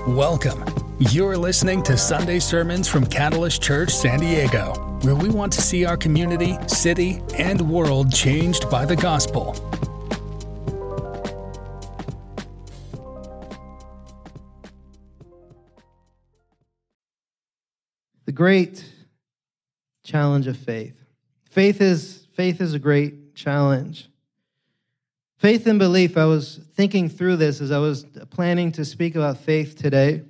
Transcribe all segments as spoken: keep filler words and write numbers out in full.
Welcome. You're listening to Sunday sermons from Catalyst Church San Diego, where we want to see our community, city, and world changed by the gospel. The great challenge of faith. Faith is faith is a great challenge. Faith and belief, I was thinking through this as I was planning to speak about faith today.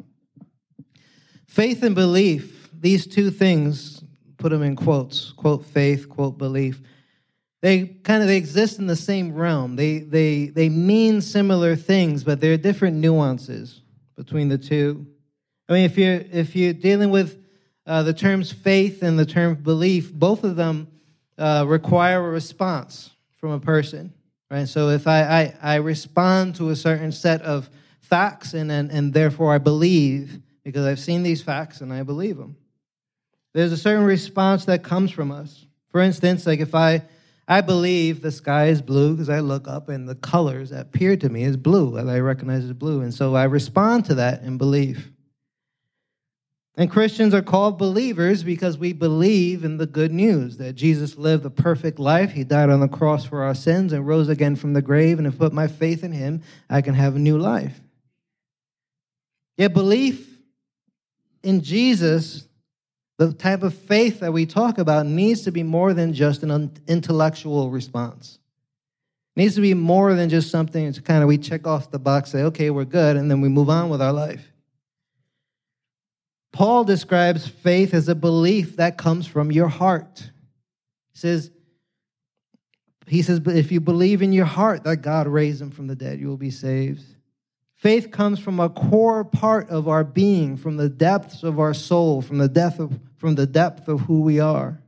Faith and belief, these two things, put them in quotes, quote faith, quote belief, they kind of they exist in the same realm. They they they mean similar things, but there are different nuances between the two. I mean, if you're if you're dealing with uh, the terms faith and the term belief, both of them uh, require a response from a person. Right, so if I, I, I respond to a certain set of facts and, and and therefore I believe because I've seen these facts and I believe them. There's a certain response that comes from us. For instance, like if I I believe the sky is blue because I look up and the colors that appear to me is blue, and I recognize as blue, and so I respond to that in belief. And Christians are called believers because we believe in the good news that Jesus lived a perfect life. He died on the cross for our sins and rose again from the grave. And if I put my faith in him, I can have a new life. Yet belief in Jesus, the type of faith that we talk about, needs to be more than just an intellectual response. It needs to be more than just something to kind of we check off the box, say, okay, we're good, and then we move on with our life. Paul describes faith as a belief that comes from your heart. He says, he says, but if you believe in your heart that God raised him from the dead, you will be saved. Faith comes from a core part of our being, from the depths of our soul, from the depth of, from the depth of who we are.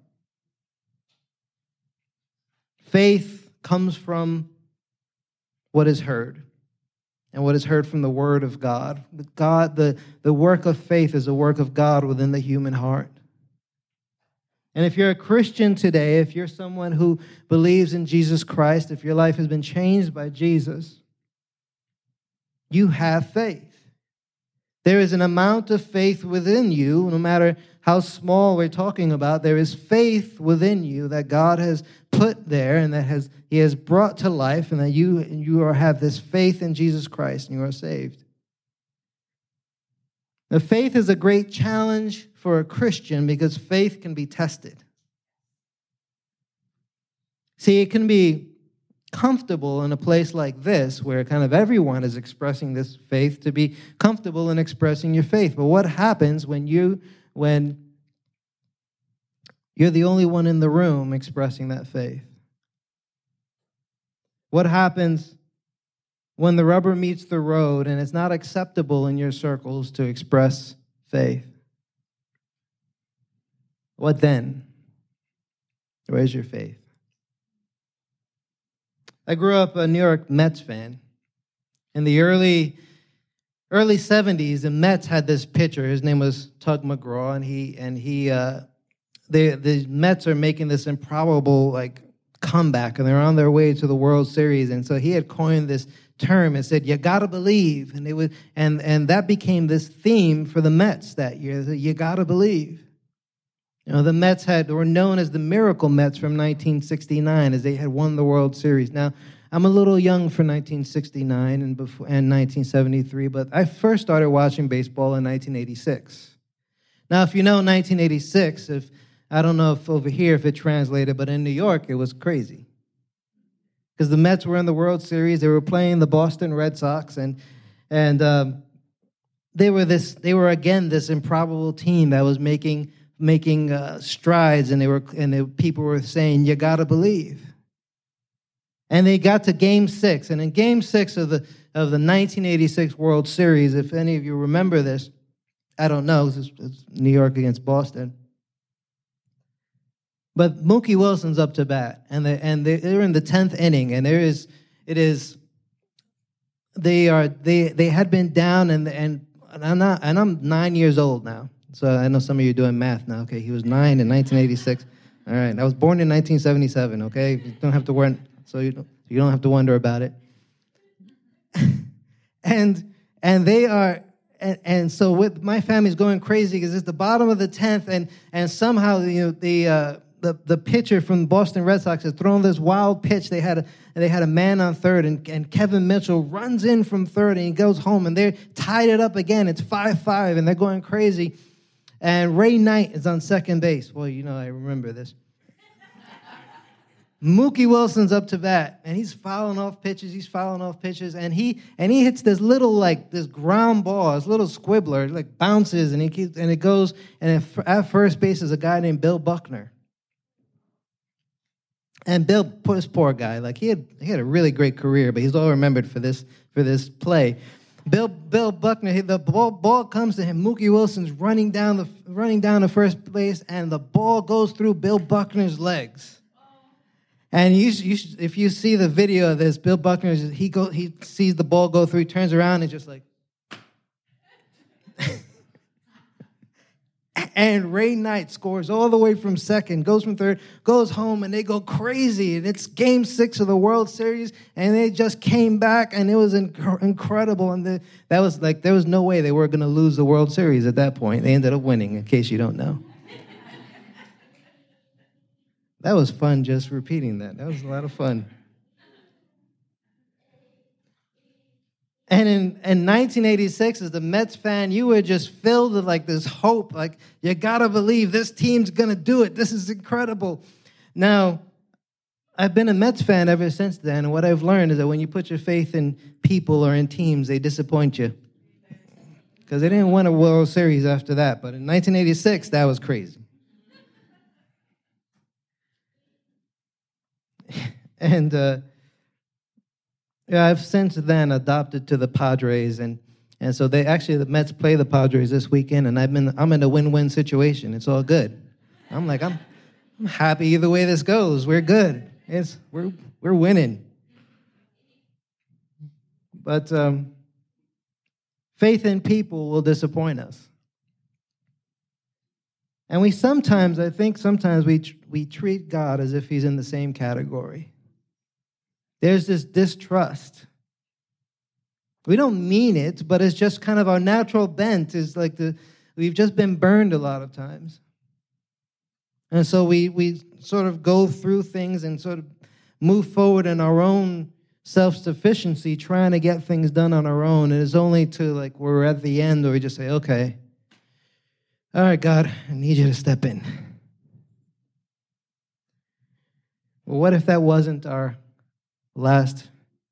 Faith comes from what is heard. And what is heard from the word of God. God, the, the work of faith is a work of God within the human heart. And if you're a Christian today, if you're someone who believes in Jesus Christ, if your life has been changed by Jesus, you have faith. There is an amount of faith within you, no matter how small we're talking about, there is faith within you that God has put there and that has He has brought to life, and that you you are, have this faith in Jesus Christ and you are saved. Now, faith is a great challenge for a Christian because faith can be tested. See, it can be comfortable in a place like this where kind of everyone is expressing this faith, to be comfortable in expressing your faith. But what happens when you when you're the only one in the room expressing that faith? What happens when the rubber meets the road and it's not acceptable in your circles to express faith? What then? Where's your faith? I grew up a New York Mets fan. In the early early seventies, the Mets had this pitcher. His name was Tug McGraw, and he and he uh, the the Mets are making this improbable like comeback, and they're on their way to the World Series. And so he had coined this term and said, "You gotta believe," and they would and and that became this theme for the Mets that year. You gotta believe. You know, the Mets had they were known as the Miracle Mets from nineteen sixty-nine, as they had won the World Series. Now, I'm a little young for nineteen sixty-nine and before and nineteen seventy-three, but I first started watching baseball in nineteen eighty-six. Now, if you know nineteen eighty-six, if I don't know if over here if it translated, but in New York it was crazy because the Mets were in the World Series. They were playing the Boston Red Sox, and and um, they were this they were again this improbable team that was making. making uh, strides, and they were and the people were saying, "You gotta believe." And they got to Game Six, and in Game Six of the of the nineteen eighty-six World Series, if any of you remember this, I don't know, it's, it's New York against Boston, but Mookie Wilson's up to bat, and they and they're in the tenth inning, and there is it is they are they they had been down, and and I'm not and I'm nine years old now. So I know some of you are doing math now. Okay, he was nine in nineteen eighty-six. All right, I was born in nineteen seventy-seven. Okay, you don't have to worry, so you don't, you don't have to wonder about it. and and they are and, and so with my family's going crazy because it's the bottom of the tenth, and and somehow you know the uh, the the pitcher from the Boston Red Sox has thrown this wild pitch. They had a they had a man on third, and, and Kevin Mitchell runs in from third, and he goes home, and they're tied it up again. It's five five, and they're going crazy. And Ray Knight is on second base. Well, you know, I remember this. Mookie Wilson's up to bat, and he's fouling off pitches. He's fouling off pitches, and he and he hits this little like this ground ball, this little squibbler, it like bounces, and he keeps and it goes. And at first base is a guy named Bill Buckner. And Bill, this poor guy, like he had he had a really great career, but he's all remembered for this for this play. Bill Bill Buckner, the ball, ball comes to him. Mookie Wilson's running down the running down to first base, and the ball goes through Bill Buckner's legs. And you, you, if you see the video of this, Bill Buckner, he go, he sees the ball go through, he turns around and just like. And Ray Knight scores all the way from second, goes from third, goes home, and they go crazy. And it's game six of the World Series, and they just came back, and it was inc- incredible. And the, that was like, there was no way they were going to lose the World Series at that point. They ended up winning, in case you don't know. That was fun just repeating that. That was a lot of fun. And in, in nineteen eighty-six, as a Mets fan, you were just filled with like this hope. Like, you got to believe this team's going to do it. This is incredible. Now, I've been a Mets fan ever since then. And what I've learned is that when you put your faith in people or in teams, they disappoint you. Because they didn't win a World Series after that. But in nineteen eighty-six, that was crazy. And uh, yeah, I've since then adopted to the Padres, and and so they actually the Mets play the Padres this weekend, and I've been I'm in a win-win situation. It's all good. I'm like I'm I'm happy either way this goes. We're good. It's we're we're winning. But um, faith in people will disappoint us, and we sometimes I think sometimes we tr- we treat God as if He's in the same category. There's this distrust. We don't mean it, but it's just kind of our natural bent is like the we've just been burned a lot of times. And so we we sort of go through things and sort of move forward in our own self-sufficiency, trying to get things done on our own. And it's only to like we're at the end where we just say, okay, all right, God, I need you to step in. Well, what if that wasn't our last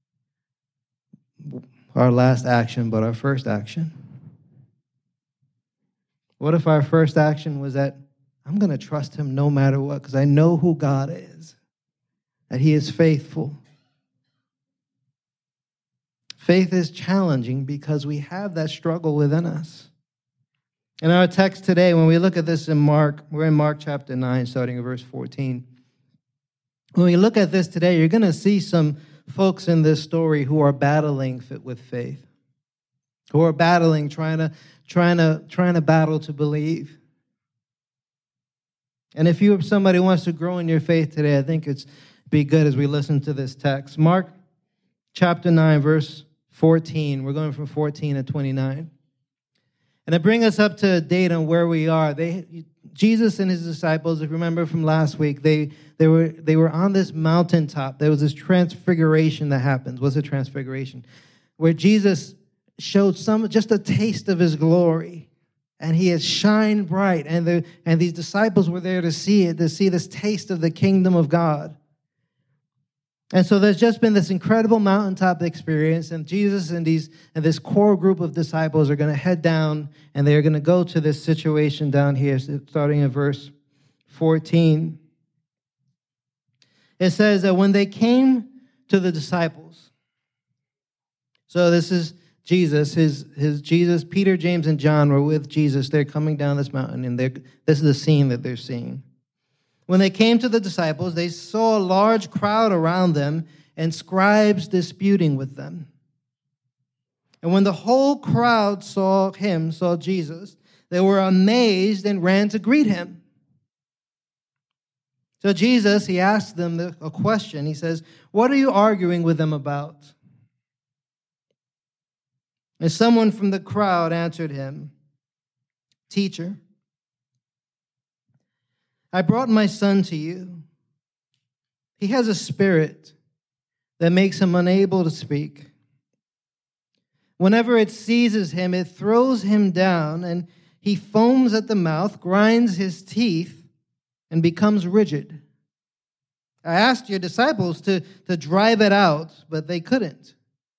our last action, but our first action? What if our first action was that I'm going to trust Him no matter what, because I know who God is, that He is faithful. Faith is challenging because we have that struggle within us. In our text today, when we look at this in Mark, we're in Mark chapter nine, starting at verse fourteen. When we look at this today, you're going to see some folks in this story who are battling with faith, who are battling, trying to, trying to, trying to battle to believe. And if you are somebody who wants to grow in your faith today, I think it's be good as we listen to this text. Mark chapter nine, verse fourteen. We're going from fourteen to twenty-nine. And to bring us up to date on where we are, they Jesus and his disciples, if you remember from last week, they they were they were on this mountaintop. There was this transfiguration that happens. What's a transfiguration? Where Jesus showed some just a taste of his glory, and he has shined bright. And the and these disciples were there to see it, to see this taste of the kingdom of God. And so there's just been this incredible mountaintop experience, and Jesus and these and this core group of disciples are going to head down, and they're going to go to this situation down here, starting in verse fourteen. It says that when they came to the disciples, so this is Jesus, his his Jesus, Peter, James, and John were with Jesus. They're coming down this mountain, and they're this is the scene that they're seeing. When they came to the disciples, they saw a large crowd around them and scribes disputing with them. And when the whole crowd saw him, saw Jesus, they were amazed and ran to greet him. So Jesus, he asked them a question. He says, "What are you arguing with them about?" And someone from the crowd answered him, "Teacher, I brought my son to you. He has a spirit that makes him unable to speak. Whenever it seizes him, it throws him down, and he foams at the mouth, grinds his teeth, and becomes rigid. I asked your disciples to, to drive it out, but they couldn't."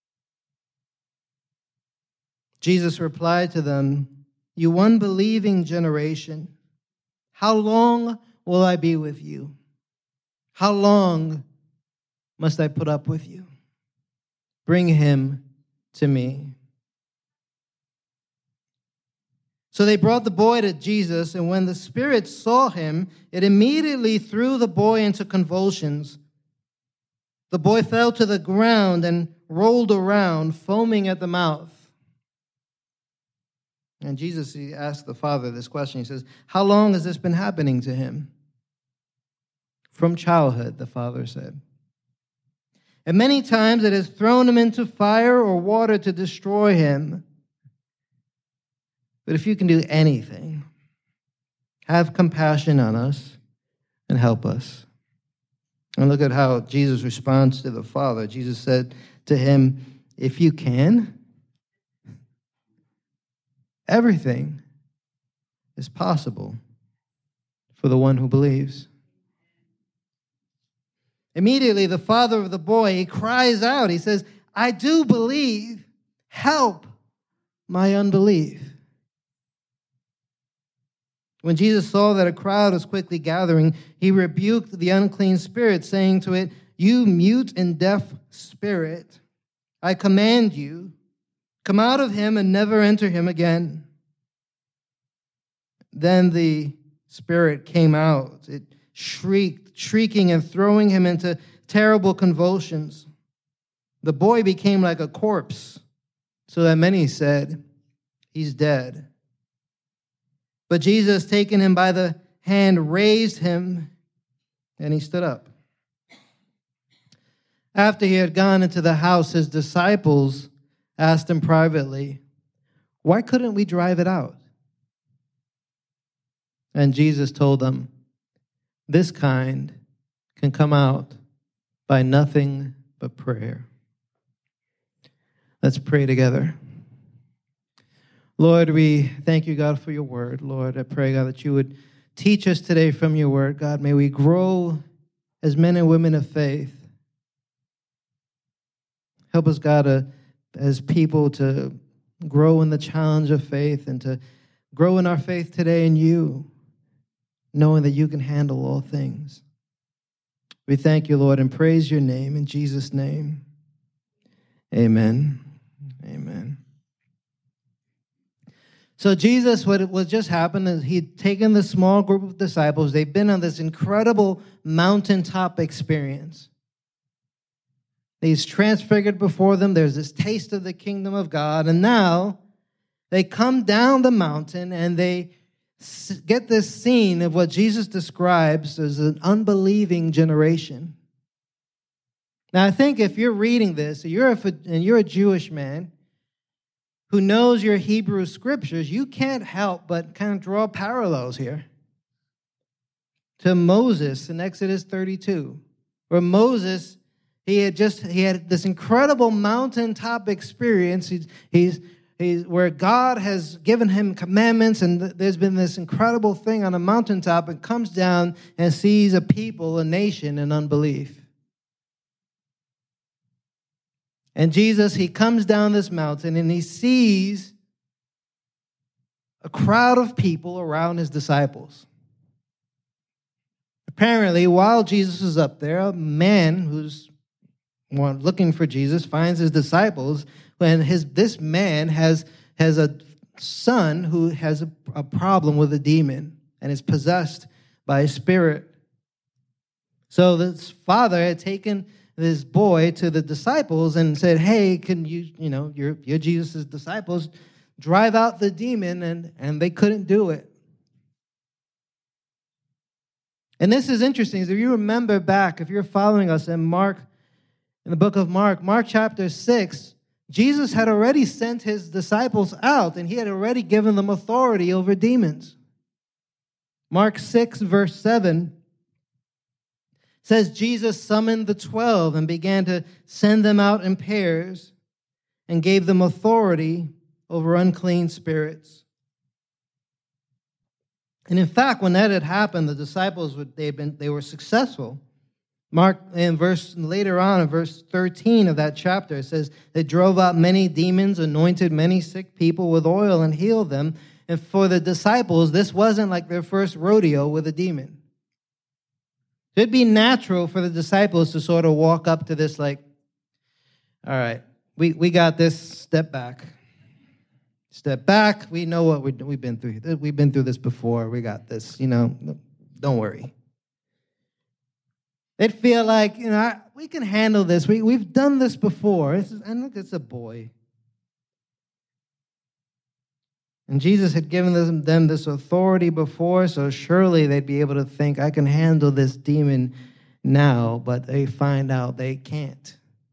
Jesus replied to them, "You unbelieving generation, how long will I be with you? How long must I put up with you? Bring him to me." So they brought the boy to Jesus, and when the spirit saw him, it immediately threw the boy into convulsions. The boy fell to the ground and rolled around, foaming at the mouth. And Jesus, he asked the father this question. He says, "How long has this been happening to him?" "From childhood," the father said. "And many times it has thrown him into fire or water to destroy him. But if you can do anything, have compassion on us and help us." And look at how Jesus responds to the father. Jesus said to him, "If you can, everything is possible for the one who believes." Immediately, the father of the boy, he cries out. He says, "I do believe. Help my unbelief." When Jesus saw that a crowd was quickly gathering, he rebuked the unclean spirit, saying to it, "You mute and deaf spirit, I command you, come out of him and never enter him again." Then the spirit came out. It shrieked, shrieking and throwing him into terrible convulsions. The boy became like a corpse, so that many said, "He's dead." But Jesus, taking him by the hand, raised him, and he stood up. After he had gone into the house, his disciples asked him privately, "Why couldn't we drive it out?" And Jesus told them, "This kind can come out by nothing but prayer." Let's pray together. Lord, we thank you, God, for your word. Lord, I pray, God, that you would teach us today from your word. God, may we grow as men and women of faith. Help us, God, uh, as people to grow in the challenge of faith and to grow in our faith today in you, knowing that you can handle all things. We thank you, Lord, and praise your name in Jesus' name. Amen. Amen. So Jesus, what was just happened is he'd taken this small group of disciples. They've been on this incredible mountaintop experience. He's transfigured before them. There's this taste of the kingdom of God. And now they come down the mountain and they get this scene of what Jesus describes as an unbelieving generation. Now, I think if you're reading this, you're a, and you're a Jewish man who knows your Hebrew scriptures, you can't help but kind of draw parallels here to Moses in Exodus thirty-two, where Moses, he had just, he had this incredible mountaintop experience. He's, he's, he's where God has given him commandments, and there's been this incredible thing on a mountaintop, and comes down and sees a people, a nation in unbelief. And Jesus, he comes down this mountain and he sees a crowd of people around his disciples. Apparently, while Jesus is up there, a man who's looking for Jesus finds his disciples, and his this man has, has a son who has a, a problem with a demon and is possessed by a spirit. So this father had taken this boy to the disciples and said, "Hey, can you, you know, you're, you're Jesus' disciples, drive out the demon," and, and they couldn't do it. And this is interesting. If you remember back, if you're following us in Mark, in the book of Mark, Mark chapter six, Jesus had already sent his disciples out, and he had already given them authority over demons. Mark six, verse seven says, Jesus summoned the twelve and began to send them out in pairs and gave them authority over unclean spirits. And in fact, when that had happened, the disciples would they had been they were successful. Mark in verse later on in verse thirteen of that chapter, it says they drove out many demons, anointed many sick people with oil, and healed them. And for the disciples, this wasn't like their first rodeo with a demon. It'd be natural for the disciples to sort of walk up to this like, all right, we, we got this, step back. Step back. We know what we, we've been through. We've been through this before. We got this, you know, don't worry. They'd feel like, you know, we can handle this. We, we've done this before. This is, and look, it's a boy. And Jesus had given them, them this authority before, so surely they'd be able to think, I can handle this demon now, but they find out they can't.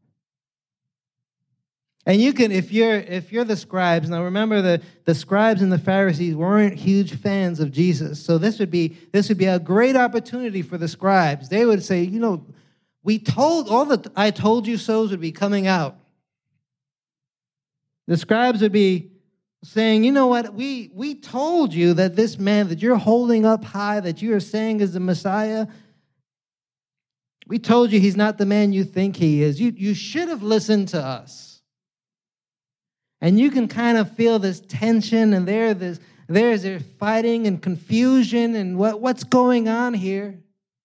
And you can, if you're if you're the scribes, now remember the, the scribes and the Pharisees weren't huge fans of Jesus. So this would be this would be a great opportunity for the scribes. They would say, you know, we told all the I told you so's would be coming out. The scribes would be saying, you know what, we we told you that this man that you're holding up high, that you are saying is the Messiah, we told you he's not the man you think he is. You you should have listened to us. And you can kind of feel this tension, and there, this, there's there's fighting and confusion, and what, what's going on here?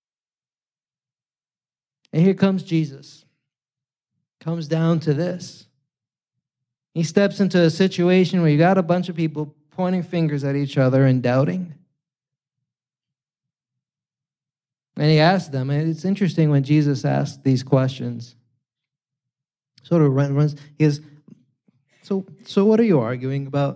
And here comes Jesus. Comes down to this. He steps into a situation where you got a bunch of people pointing fingers at each other and doubting. And he asked them, and it's interesting when Jesus asked these questions. Sort of runs, he goes, So, so what are you arguing about?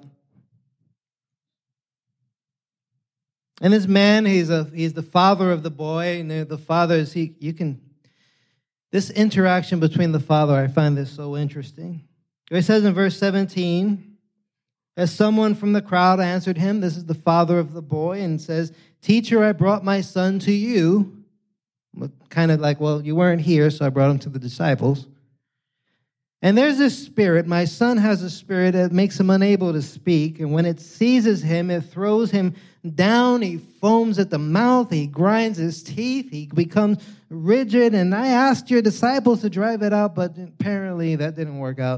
And this man, he's a he's the father of the boy, and the father is he. You can this interaction between the father, I find this so interesting. It says in verse seventeen, as someone from the crowd answered him, this is the father of the boy, and says, "Teacher, I brought my son to you." Kind of like, well, you weren't here, so I brought him to the disciples. And there's this spirit, my son has a spirit that makes him unable to speak. And when it seizes him, it throws him down. He foams at the mouth. He grinds his teeth. He becomes rigid. And I asked your disciples to drive it out, but apparently that didn't work out.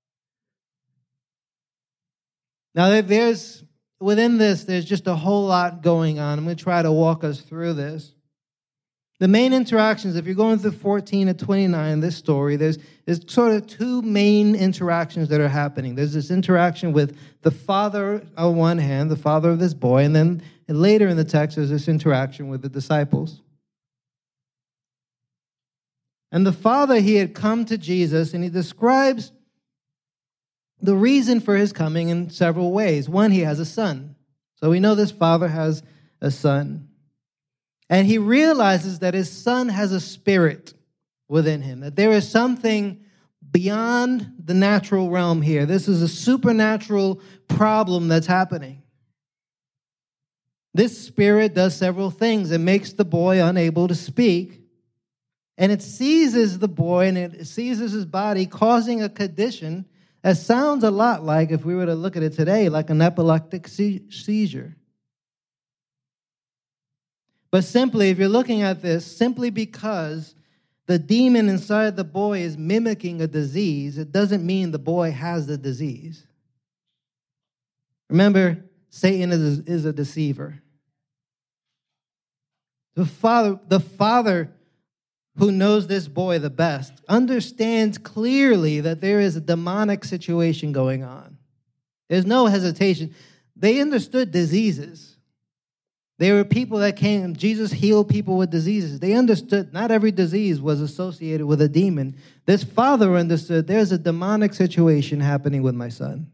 Now, there's within this, there's just a whole lot going on. I'm going to try to walk us through this. The main interactions, if you're going through fourteen to twenty-nine in this story, there's, there's sort of two main interactions that are happening. There's this interaction with the father on one hand, the father of this boy, and then later in the text, there's this interaction with the disciples. And the father, he had come to Jesus, and he describes the reason for his coming in several ways. One, he has a son. So we know this father has a son. And he realizes that his son has a spirit within him, that there is something beyond the natural realm here. This is a supernatural problem that's happening. This spirit does several things. It makes the boy unable to speak, and it seizes the boy and it seizes his body, causing a condition that sounds a lot like, if we were to look at it today, like an epileptic seizure. But simply, if you're looking at this, simply because the demon inside the boy is mimicking a disease, it doesn't mean the boy has the disease. Remember, Satan is, is a deceiver. The father, the father who knows this boy the best understands clearly that there is a demonic situation going on. There's no hesitation. They understood diseases. There were people that came, Jesus healed people with diseases. They understood not every disease was associated with a demon. This father understood there's a demonic situation happening with my son.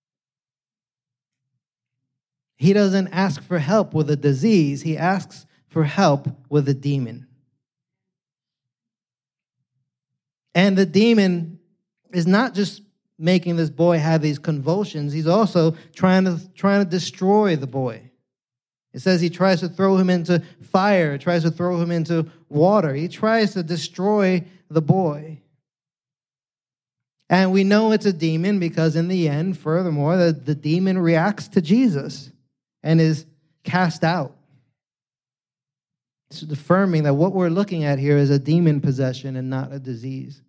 He doesn't ask for help with a disease. He asks for help with a demon. And the demon is not just making this boy have these convulsions, he's also trying to trying to destroy the boy. It says he tries to throw him into fire, tries to throw him into water. He tries to destroy the boy. And we know it's a demon because in the end, furthermore, the, the demon reacts to Jesus and is cast out. It's affirming that what we're looking at here is a demon possession and not a disease.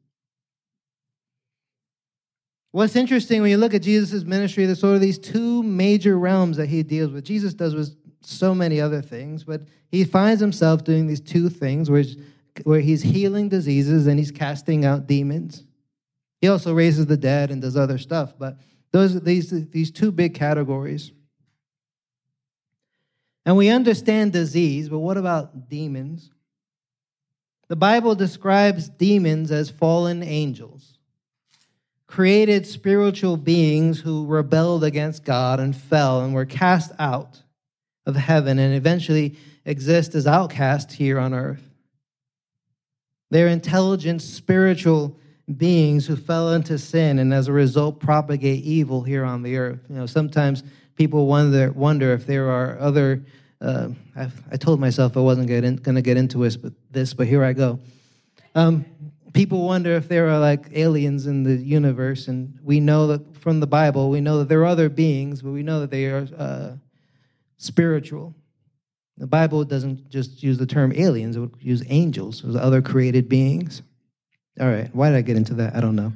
What's interesting when you look at Jesus' ministry, there's sort of these two major realms that he deals with. Jesus does with so many other things, but he finds himself doing these two things where he's, where he's healing diseases and he's casting out demons. He also raises the dead and does other stuff, but those these these two big categories. And we understand disease, but what about demons? The Bible describes demons as fallen angels, created spiritual beings who rebelled against God and fell and were cast out of heaven and eventually exist as outcasts here on earth. They're intelligent, spiritual beings who fell into sin and as a result propagate evil here on the earth. You know, sometimes people wonder wonder if there are other. Uh, I, I told myself I wasn't going to get into this, but this, but here I go. Um, people wonder if there are like aliens in the universe, and we know that from the Bible, we know that there are other beings, but we know that they are uh, spiritual. The Bible doesn't just use the term aliens; it would use angels, as other created beings. All right, why did I get into that? I don't know.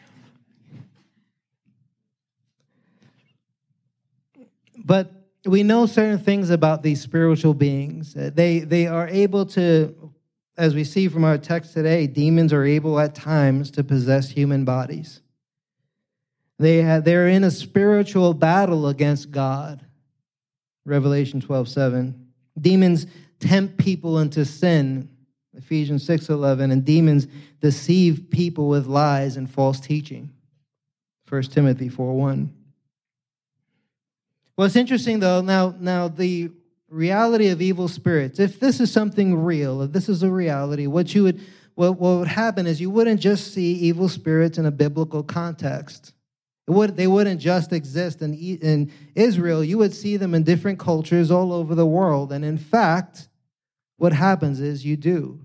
But we know certain things about these spiritual beings. They they are able to, as we see from our text today, demons are able at times to possess human bodies. They have, they're in a spiritual battle against God. Revelation twelve seven. Demons tempt people into sin. Ephesians six eleven. And demons deceive people with lies and false teaching. First Timothy four one. What's interesting, though, now, now the reality of evil spirits, if this is something real, if this is a reality, what you would, what, what would happen is you wouldn't just see evil spirits in a biblical context. It would, they wouldn't just exist in, in Israel. You would see them in different cultures all over the world. And in fact, what happens is you do.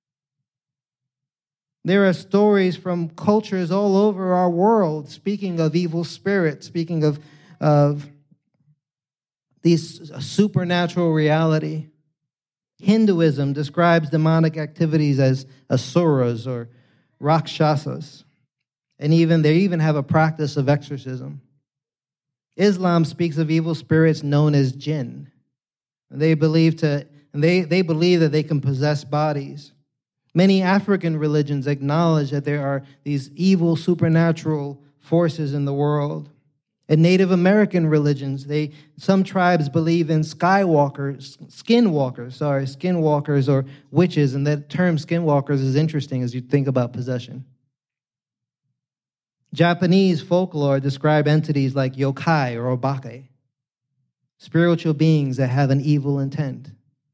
There are stories from cultures all over our world speaking of evil spirits, speaking of, of these supernatural reality. Hinduism describes demonic activities as asuras or rakshasas. And even they even have a practice of exorcism. Islam speaks of evil spirits known as jinn. They believe to and they, they believe that they can possess bodies. Many African religions acknowledge that there are these evil supernatural forces in the world. In Native American religions, they some tribes believe in skywalkers, skinwalkers, sorry, skinwalkers or witches, and that term skinwalkers is interesting as you think about possession. Japanese folklore describe entities like yokai or obake, spiritual beings that have an evil intent.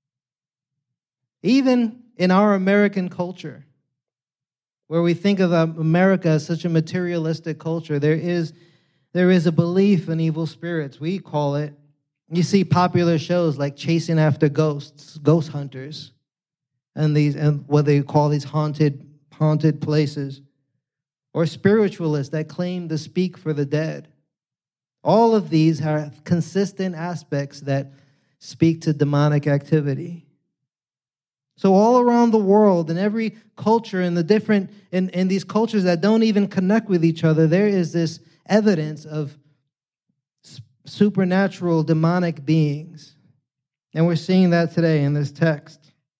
Even in our American culture, where we think of America as such a materialistic culture, there is There is a belief in evil spirits. We call it, you see popular shows like Chasing After Ghosts, Ghost Hunters, and these and what they call these haunted, haunted places, or spiritualists that claim to speak for the dead. All of these have consistent aspects that speak to demonic activity. So all around the world, in every culture, in the different, in, in these cultures that don't even connect with each other, there is this evidence of supernatural demonic beings. And we're seeing that today in this text.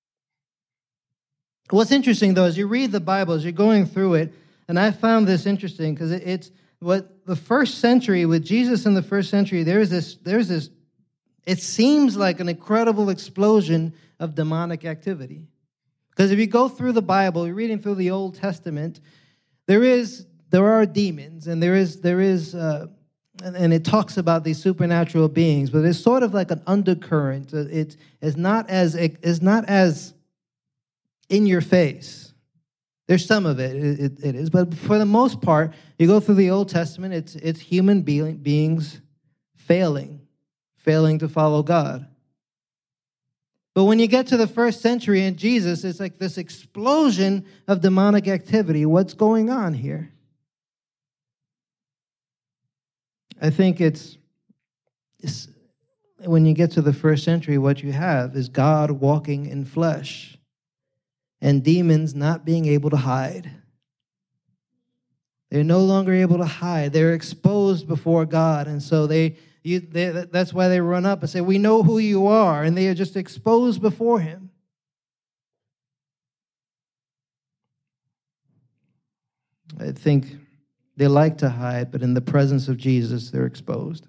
What's interesting, though, as you read the Bible, as you're going through it, and I found this interesting because it, it's what the first century, with Jesus in the first century, there's this, there's this, it seems like an incredible explosion of demonic activity. Because if you go through the Bible, you're reading through the Old Testament, there is There are demons, and there is, there is, uh, and, and it talks about these supernatural beings, but it's sort of like an undercurrent. It is not as, it is not as in your face. There's some of it, it, it, it is. But for the most part, you go through the Old Testament, it's, it's human being, beings failing, failing to follow God. But when you get to the first century and Jesus, it's like this explosion of demonic activity. What's going on here? I think it's, it's when you get to the first century, what you have is God walking in flesh and demons not being able to hide. They're no longer able to hide. They're exposed before God. And so they, you, they, that's why they run up and say, we know who you are. And they are just exposed before him. I think they like to hide, but in the presence of Jesus, they're exposed.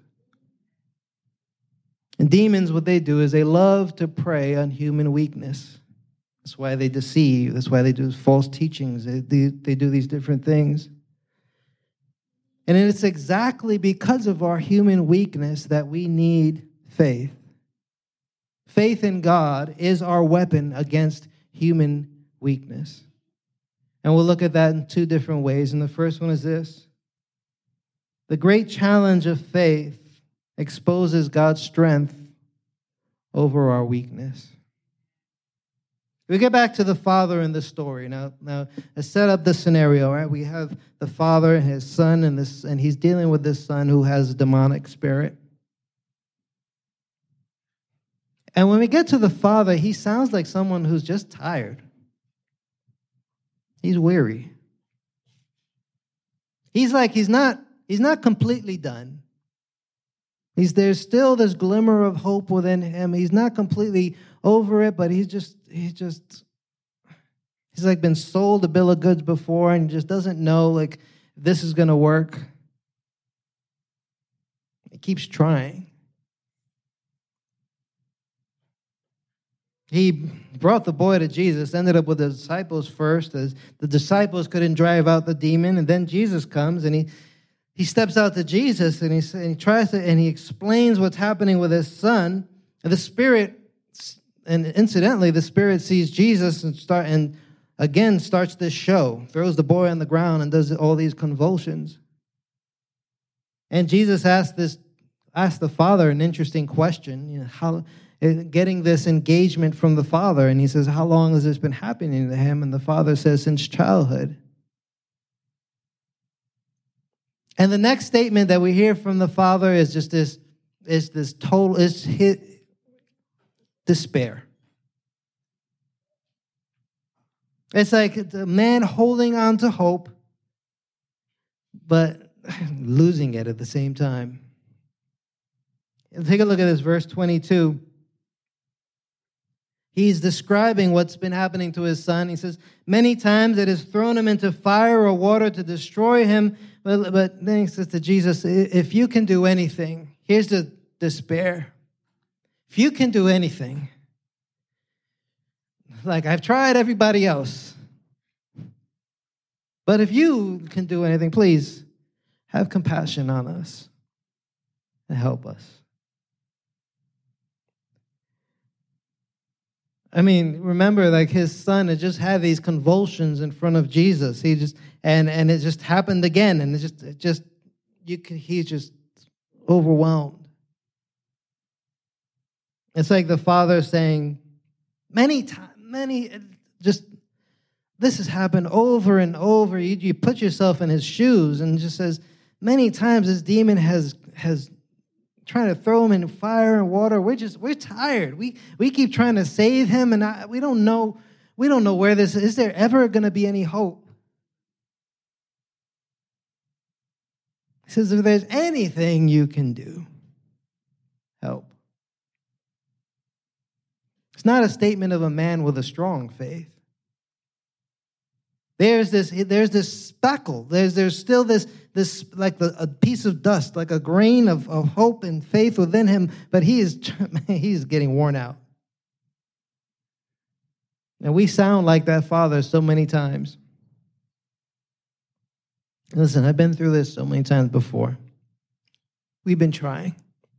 And demons, what they do is they love to prey on human weakness. That's why they deceive. That's why they do false teachings. They, they, they do these different things. And it's exactly because of our human weakness that we need faith. Faith in God is our weapon against human weakness. And we'll look at that in two different ways. And the first one is this. The great challenge of faith exposes God's strength over our weakness. We get back to the father in the story. Now, now let's set up the scenario, right? We have the father and his son, and this, and he's dealing with this son who has a demonic spirit. And when we get to the father, he sounds like someone who's just tired. He's weary. He's like, he's not, he's not completely done. He's, there's still this glimmer of hope within him. He's not completely over it, but he's just, he just, he's like been sold a bill of goods before and just doesn't know like this is going to work. He keeps trying. He brought the boy to Jesus, ended up with the disciples first, as the disciples couldn't drive out the demon, and then Jesus comes and he He steps out to Jesus and he, and he tries to, and he explains what's happening with his son. And the spirit, and incidentally, the spirit sees Jesus and start and again starts this show, throws the boy on the ground and does all these convulsions. And Jesus asked this, asked the father an interesting question, you know, how getting this engagement from the father, and he says, "How long has this been happening to him?" And the father says, "Since childhood." And the next statement that we hear from the father is just this, is this total, is his despair. It's like the man holding on to hope, but losing it at the same time. Take a look at this, verse twenty-two. He's describing what's been happening to his son. He says, many times it has thrown him into fire or water to destroy him. But, but then he says to Jesus, if you can do anything, here's the despair. If you can do anything, like I've tried everybody else, but if you can do anything, please have compassion on us and help us. I mean, remember, like his son had just had these convulsions in front of Jesus. He just and and it just happened again, and it just it just you can he's just overwhelmed. It's like the father saying, many times, many just this has happened over and over. You, you put yourself in his shoes, and just says many times this demon has has. trying to throw him in fire and water. We're just, we're tired. We we keep trying to save him, and I, we don't know, we don't know where this is. Is there ever going to be any hope? He says, if there's anything you can do, help. It's not a statement of a man with a strong faith. There's this, there's this speckle. There's there's still this, this like the, a piece of dust, like a grain of, of hope and faith within him, but he is he's getting worn out. And we sound like that father so many times. Listen, I've been through this so many times before. We've been trying.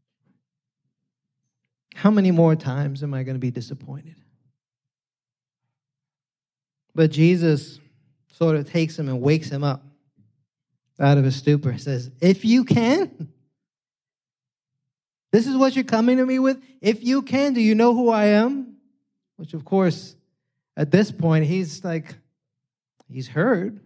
How many more times am I going to be disappointed? But Jesus sort of takes him and wakes him up out of his stupor. He says, if you can, this is what you're coming to me with? If you can, do you know who I am? Which, of course, at this point, he's like, he's heard.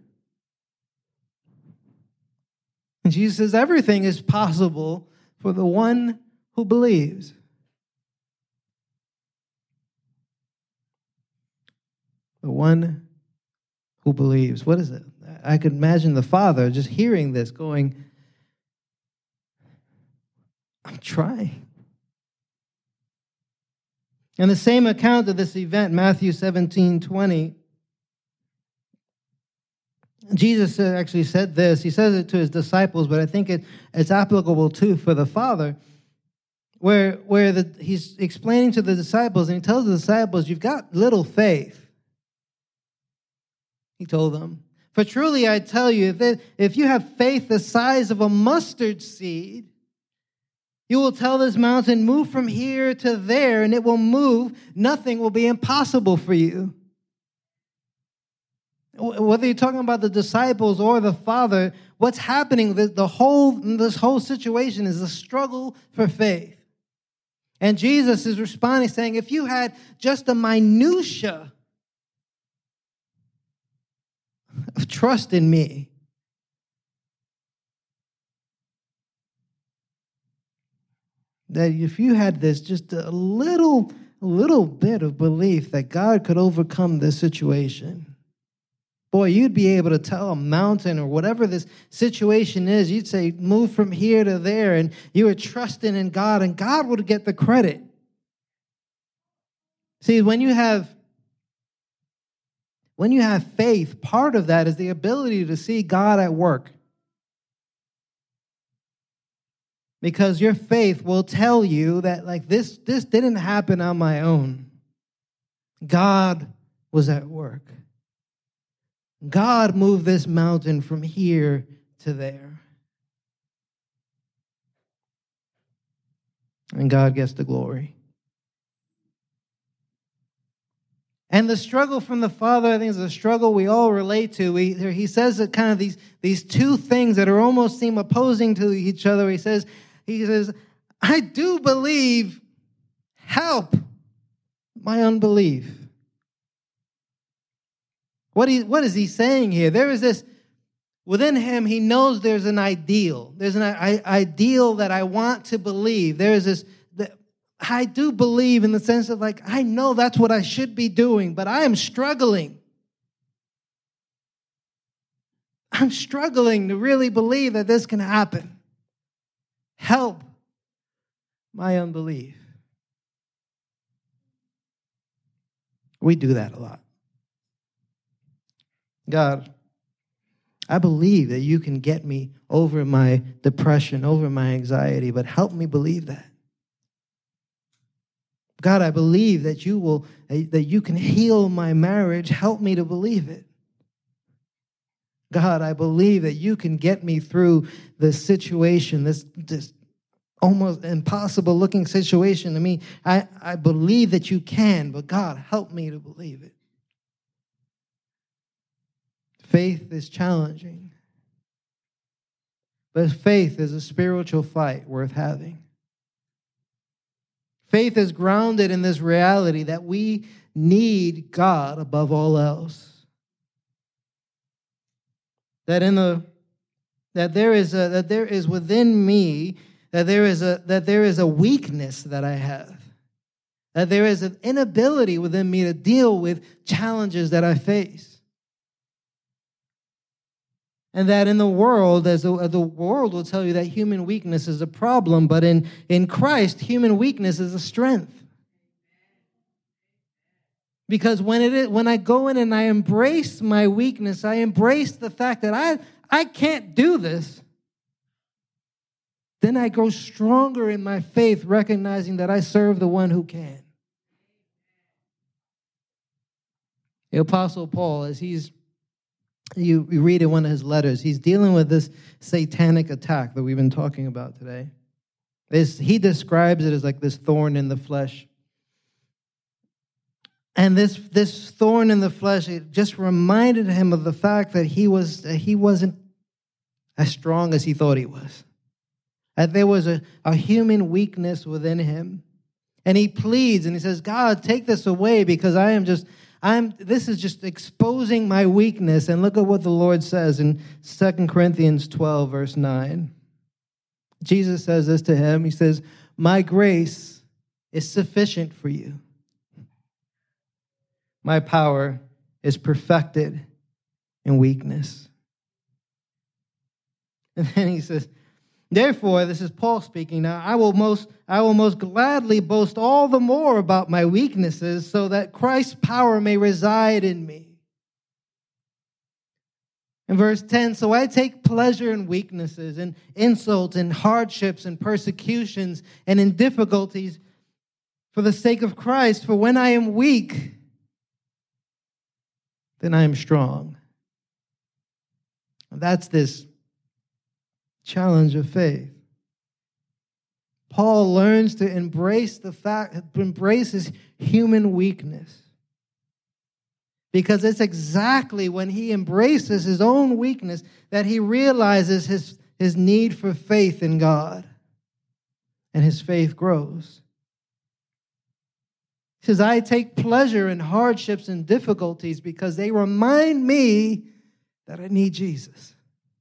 And Jesus says, everything is possible for the one who believes. The one who believes. What is it? I could imagine the father just hearing this going, I'm trying. In the same account of this event, Matthew seventeen twenty, Jesus actually said this. He says it to his disciples, but I think it, it's applicable too for the Father, where, where the, he's explaining to the disciples, and he tells the disciples, you've got little faith. He told them, for truly I tell you, if, it, if you have faith the size of a mustard seed, you will tell this mountain, move from here to there, and it will move. Nothing will be impossible for you. Whether you're talking about the disciples or the Father, what's happening, the, the whole, this whole situation is a struggle for faith. And Jesus is responding, saying, if you had just a minutia of trust in me, that if you had this, just a little, little bit of belief that God could overcome this situation, boy, you'd be able to tell a mountain or whatever this situation is, you'd say, move from here to there, and you were trusting in God, and God would get the credit. See, when you have when you have faith, part of that is the ability to see God at work. Because your faith will tell you that, like, this, this didn't happen on my own. God was at work. God moved this mountain from here to there. And God gets the glory. And the struggle from the Father, I think, is a struggle we all relate to. We, he says that kind of these, these two things that are almost seem opposing to each other. He says, he says, I do believe, help my unbelief. What, he, what is he saying here? There is this, within him, he knows there's an ideal. There's an I, ideal that I want to believe. There is this, that I do believe in the sense of, like, I know that's what I should be doing, but I am struggling. I'm struggling to really believe that this can happen. Help my unbelief. We do that a lot. God, I believe that you can get me over my depression, over my anxiety, but help me believe that. God, I believe that you will, that you can heal my marriage. Help me to believe it. God, I believe that you can get me through this situation, this, this almost impossible looking situation to me. I, I believe that you can, but God, help me to believe it. Faith is challenging, but faith is a spiritual fight worth having. Faith is grounded in this reality that we need God above all else. That in the that there is a that there is within me that there is a that there is a weakness that I have. That there is an inability within me to deal with challenges that I face. And that in the world, as the, the world will tell you that human weakness is a problem, but in, in Christ, human weakness is a strength. Because when it is, when I go in and I embrace my weakness, I embrace the fact that I, I can't do this, then I grow stronger in my faith, recognizing that I serve the one who can. The Apostle Paul, as he's You, you read in one of his letters, he's dealing with this satanic attack that we've been talking about today. This, he describes it as like this thorn in the flesh. And this, this thorn in the flesh, it just reminded him of the fact that he, was, that he wasn't as strong as he thought he was. That there was a, a human weakness within him. And he pleads and he says, God, take this away because I am just, I'm. this is just exposing my weakness. And look at what the Lord says in Second Corinthians twelve, verse nine. Jesus says this to him. He says, my grace is sufficient for you. My power is perfected in weakness. And then he says, therefore, this is Paul speaking now, I will most I will most gladly boast all the more about my weaknesses so that Christ's power may reside in me. In verse ten, so I take pleasure in weaknesses and insults and hardships and persecutions and in difficulties for the sake of Christ. For when I am weak, then I am strong. That's this challenge of faith. Paul learns to embrace the fact, embrace his human weakness. Because it's exactly when he embraces his own weakness that he realizes his, his need for faith in God. And his faith grows. He says, I take pleasure in hardships and difficulties because they remind me that I need Jesus.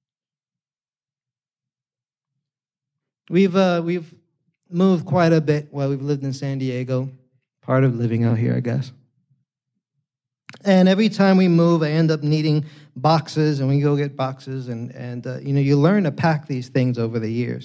We've uh, we've moved quite a bit while we've lived in San Diego. Part of living out here, I guess. And every time we move, I end up needing boxes, and we go get boxes, and and uh, you know, you learn to pack these things over the years.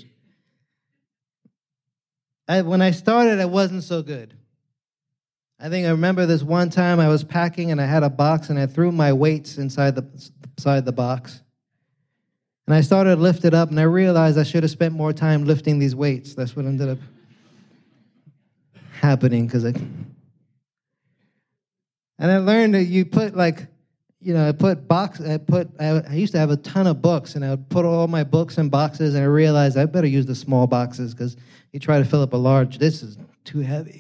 I, when I started, I wasn't so good. I think I remember this one time I was packing, and I had a box, and I threw my weights inside the inside the box. And I started to lift it up, and I realized I should have spent more time lifting these weights. That's what ended up happening, because I... And I learned that you put, like, you know, I put box, I put, I, I used to have a ton of books, and I would put all my books in boxes, and I realized I better use the small boxes, because you try to fill up a large, this is too heavy.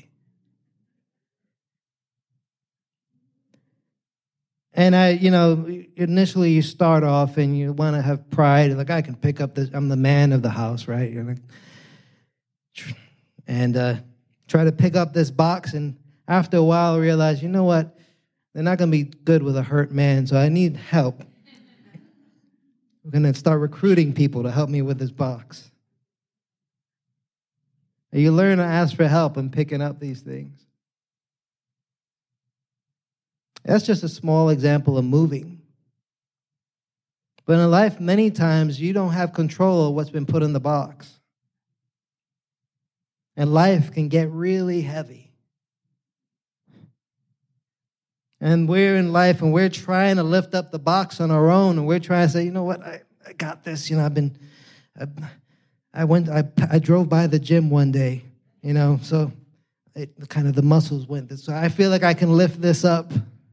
And I, you know, initially you start off and you want to have pride. Like, I can pick up this, I'm the man of the house, right? You're like, and uh, try to pick up this box. And after a while, I realize, you know what? They're not going to be good with a hurt man, so I need help. I'm going to start recruiting people to help me with this box. And you learn to ask for help in picking up these things. That's just a small example of moving. But in life, many times, you don't have control of what's been put in the box. And life can get really heavy. And we're in life, and we're trying to lift up the box on our own, and we're trying to say, you know what, I, I got this. You know, I've been, I, I went, I, I drove by the gym one day, you know, so it, kind of the muscles went. So I feel like I can lift this up.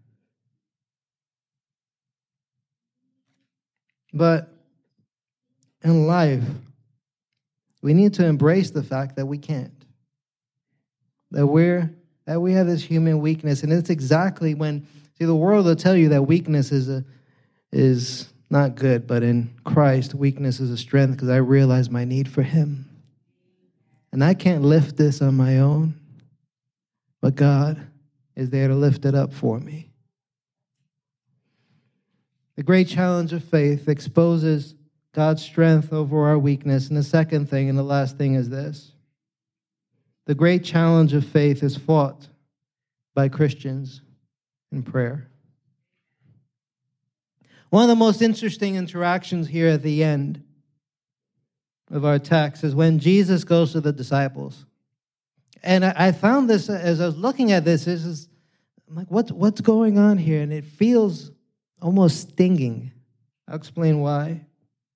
But in life, we need to embrace the fact that we can't. That we're that we have this human weakness, and it's exactly when see the world will tell you that weakness is a is not good, but in Christ, weakness is a strength because I realize my need for Him, and I can't lift this on my own, but God is there to lift it up for me. The great challenge of faith exposes God's strength over our weakness. And the second thing, and the last thing, is this. The great challenge of faith is fought by Christians in prayer. One of the most interesting interactions here at the end of our text is when Jesus goes to the disciples. And I found this, as I was looking at this, this is, I'm like, what, what's going on here? And it feels almost stinging. I'll explain why.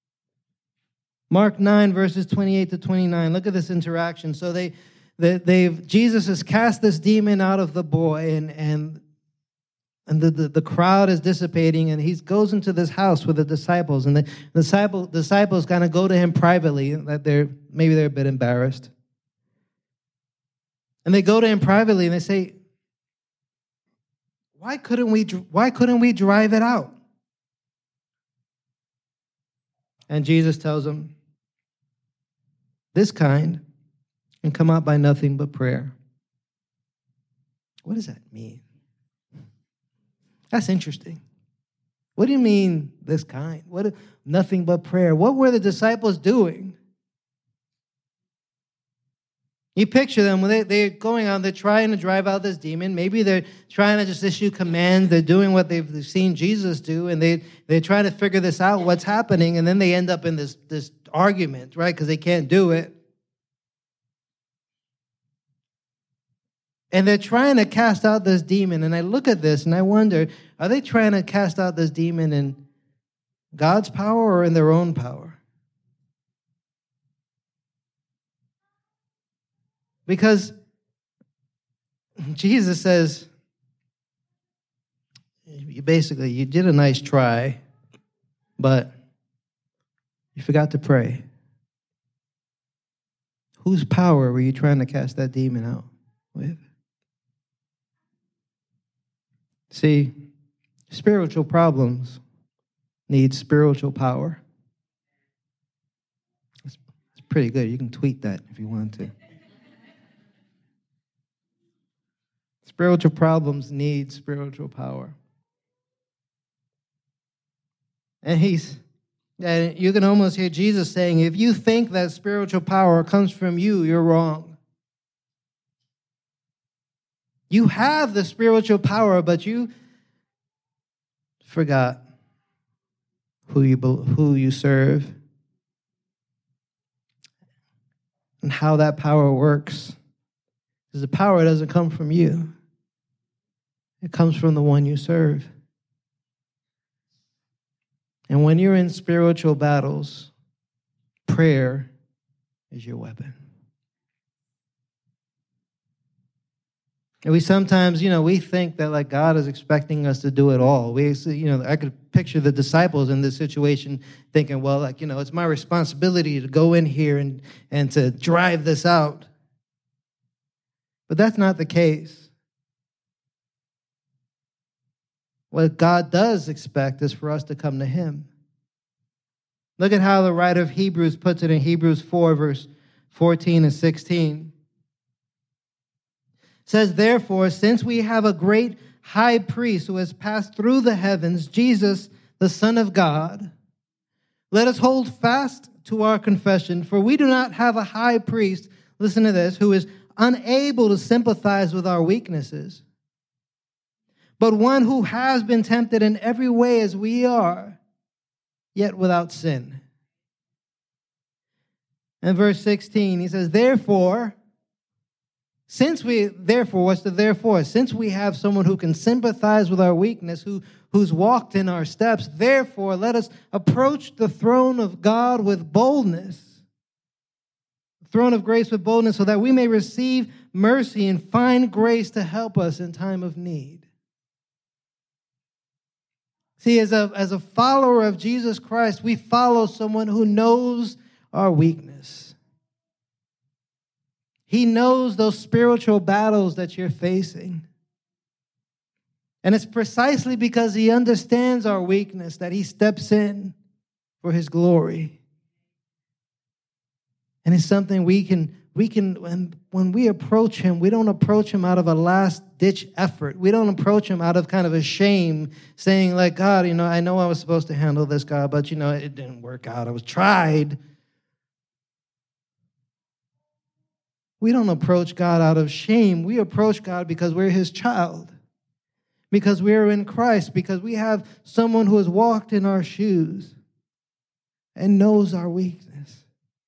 Mark nine, verses twenty-eight to twenty-nine. Look at this interaction. So they, they, they've Jesus has cast this demon out of the boy, and and and the, the, the crowd is dissipating, and he goes into this house with the disciples, and the disciple disciples kind of go to him privately. That they're maybe they're a bit embarrassed, and they go to him privately, and they say, why couldn't we, why couldn't we drive it out? And Jesus tells him, this kind can come out by nothing but prayer. What does that mean? That's interesting. What do you mean, this kind? What? Nothing but prayer. What were the disciples doing? You picture them, when they, they're going on, they're trying to drive out this demon. Maybe they're trying to just issue commands. They're doing what they've seen Jesus do, and they, they're trying to figure this out, what's happening, and then they end up in this, this argument, right, because they can't do it. And they're trying to cast out this demon, and I look at this, and I wonder, are they trying to cast out this demon in God's power or in their own power? Because Jesus says, you basically, you did a nice try, but you forgot to pray. Whose power were you trying to cast that demon out with? See, spiritual problems need spiritual power. It's pretty good. You can tweet that if you want to. Spiritual problems need spiritual power. And he's, and you can almost hear Jesus saying, if you think that spiritual power comes from you, you're wrong. You have the spiritual power, but you forgot who you, who you serve and how that power works. Because the power doesn't come from you. It comes from the one you serve. And when you're in spiritual battles, prayer is your weapon. And we sometimes, you know, we think that like God is expecting us to do it all. We, you know, I could picture the disciples in this situation thinking, well, like, you know, it's my responsibility to go in here and, and to drive this out. But that's not the case. What God does expect is for us to come to him. Look at how the writer of Hebrews puts it in Hebrews four, verse fourteen and sixteen. It says, therefore, since we have a great high priest who has passed through the heavens, Jesus, the Son of God, let us hold fast to our confession, for we do not have a high priest, listen to this, who is unable to sympathize with our weaknesses, but one who has been tempted in every way as we are, yet without sin. And verse sixteen, he says, therefore, since we, therefore, what's the therefore? Since we have someone who can sympathize with our weakness, who, who's walked in our steps, therefore, let us approach the throne of God with boldness, the throne of grace with boldness, so that we may receive mercy and find grace to help us in time of need. See, as a, as a follower of Jesus Christ, we follow someone who knows our weakness. He knows those spiritual battles that you're facing. And it's precisely because he understands our weakness that he steps in for his glory. And it's something we can, we can, when, when we approach him, we don't approach him out of a last-ditch effort. We don't approach him out of kind of a shame, saying like, God, you know, I know I was supposed to handle this, God, but, you know, it didn't work out. I was tried. We don't approach God out of shame. We approach God because we're his child, because we're in Christ, because we have someone who has walked in our shoes and knows our weakness.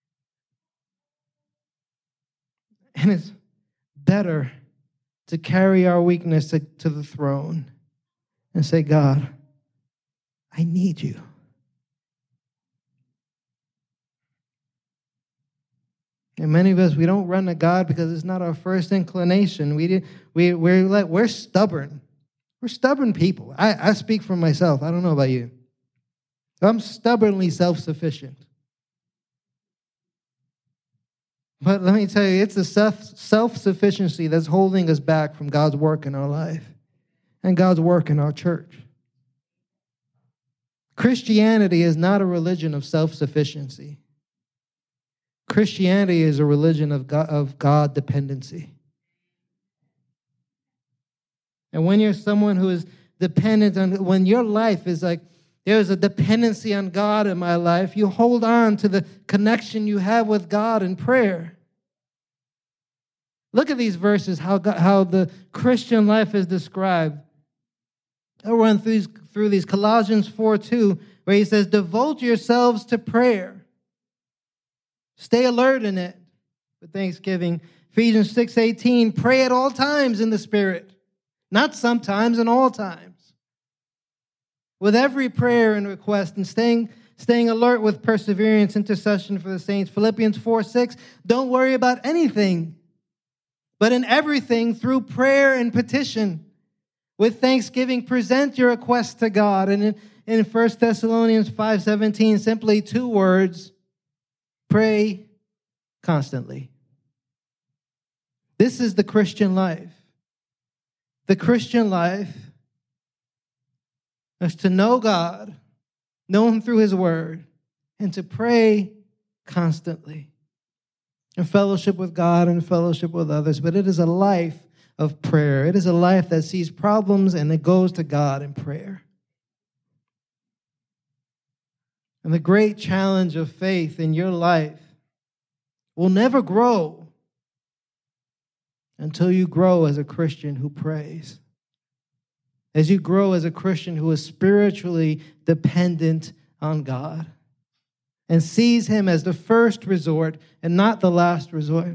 And it's better to carry our weakness to, to the throne and say, God, I need you. And many of us, we don't run to God because it's not our first inclination. We, we, we're, like, we're stubborn. We're stubborn people. I, I speak for myself. I don't know about you. I'm stubbornly self-sufficient. But let me tell you, it's the self, self-sufficiency that's holding us back from God's work in our life. and God's work in our church. Christianity is not a religion of self-sufficiency. Christianity is a religion of God, of God dependency. And when you're someone who is dependent on, when your life is like, there's a dependency on God in my life, you hold on to the connection you have with God in prayer. Look at these verses, how God, how the Christian life is described. I'll run through these, through these. Colossians four two, where he says, devote yourselves to prayer. Stay alert in it with thanksgiving. Ephesians six eighteen, pray at all times in the Spirit. Not sometimes, and all times. With every prayer and request, and staying, staying alert with perseverance, intercession for the saints. Philippians four six, don't worry about anything, but in everything, through prayer and petition, with thanksgiving, present your requests to God. And in, in First Thessalonians five seventeen, simply two words, pray constantly. This is the Christian life. The Christian life is to know God, know Him through His Word, and to pray constantly. In fellowship with God and fellowship with others. But it is a life of prayer. It is a life that sees problems and it goes to God in prayer. And the great challenge of faith in your life will never grow until you grow as a Christian who prays. As you grow as a Christian who is spiritually dependent on God and sees Him as the first resort and not the last resort.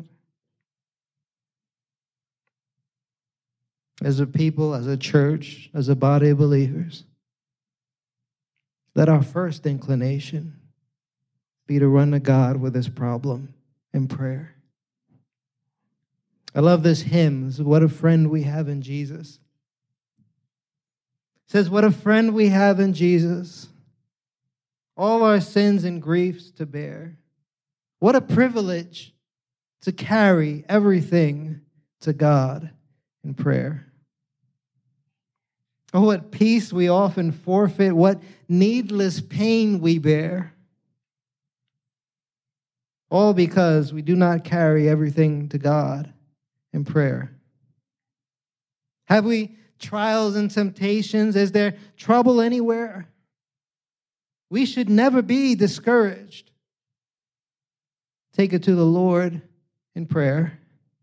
As a people, as a church, as a body of believers, let our first inclination be to run to God with this problem in prayer. I love this hymn. This is what a friend we have in Jesus. It says, what a friend we have in Jesus, all our sins and griefs to bear. What a privilege to carry everything to God in prayer. Oh, what peace we often forfeit, what needless pain we bear. All because we do not carry everything to God in prayer. Have we trials and temptations? Is there trouble anywhere? We should never be discouraged. Take it to the Lord in prayer.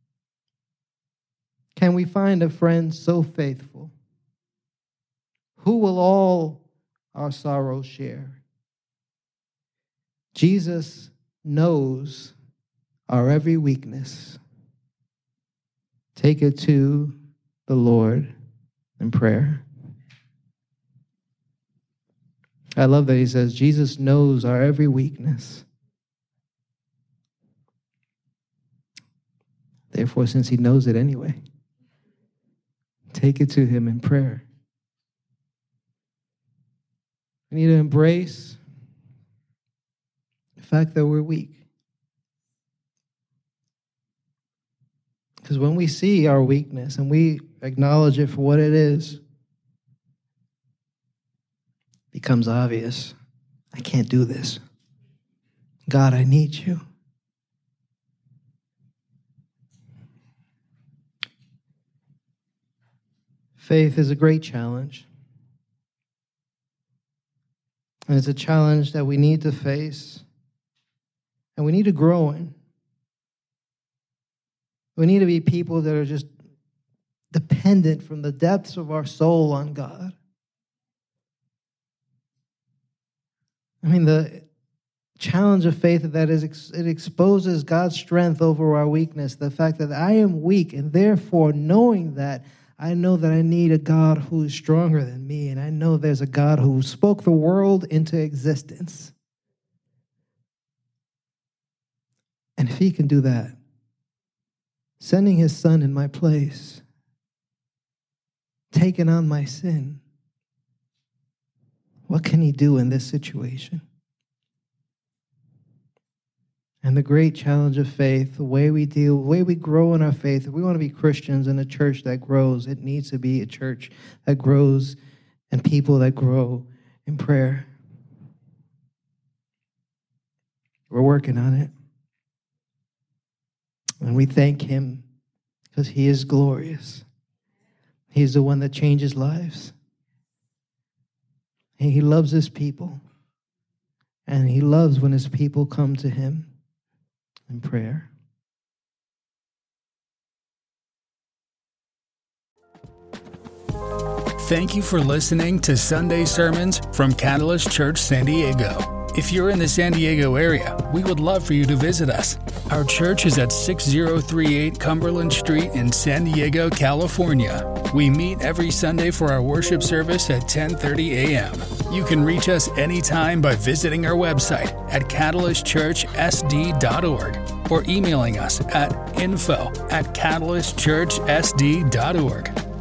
Can we find a friend so faithful? Who will all our sorrows share? Jesus knows our every weakness. Take it to the Lord in prayer. I love that he says, Jesus knows our every weakness. Therefore, since he knows it anyway, take it to him in prayer. We need to embrace the fact that we're weak. Because when we see our weakness and we acknowledge it for what it is, it becomes obvious. I can't do this. God, I need you. Faith is a great challenge. And it's a challenge that we need to face and we need to grow in. We need to be people that are just dependent from the depths of our soul on God. I mean, the challenge of faith that is it exposes God's strength over our weakness, the fact that I am weak, and therefore knowing that, I know that I need a God who is stronger than me, and I know there's a God who spoke the world into existence. And if he can do that, sending his son in my place, taking on my sin, what can he do in this situation? And the great challenge of faith, the way we deal, the way we grow in our faith, if we want to be Christians in a church that grows, it needs to be a church that grows and people that grow in prayer. We're working on it. And we thank him because he is glorious. He's the one that changes lives. And he loves his people. And he loves when his people come to him in prayer. Thank you for listening to Sunday Sermons from Catalyst Church San Diego. If you're in the San Diego area, we would love for you to visit us. Our church is at six oh three eight Cumberland Street in San Diego, California. We meet every Sunday for our worship service at ten thirty a.m. You can reach us anytime by visiting our website at catalyst church s d dot org or emailing us at info at catalyst church s d dot org.